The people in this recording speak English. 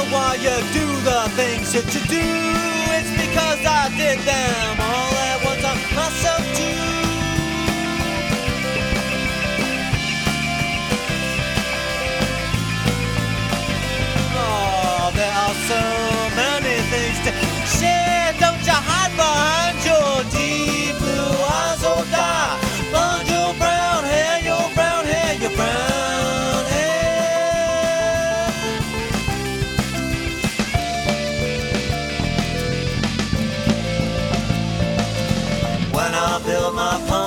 why you do the things that you do. It's because I did them all at one time myself too. Oh, there are so many things to share. Don't you hide behind your deep blue eyes, oh die. Find your brown hair, your brown hair, your brown hair. When I build my farm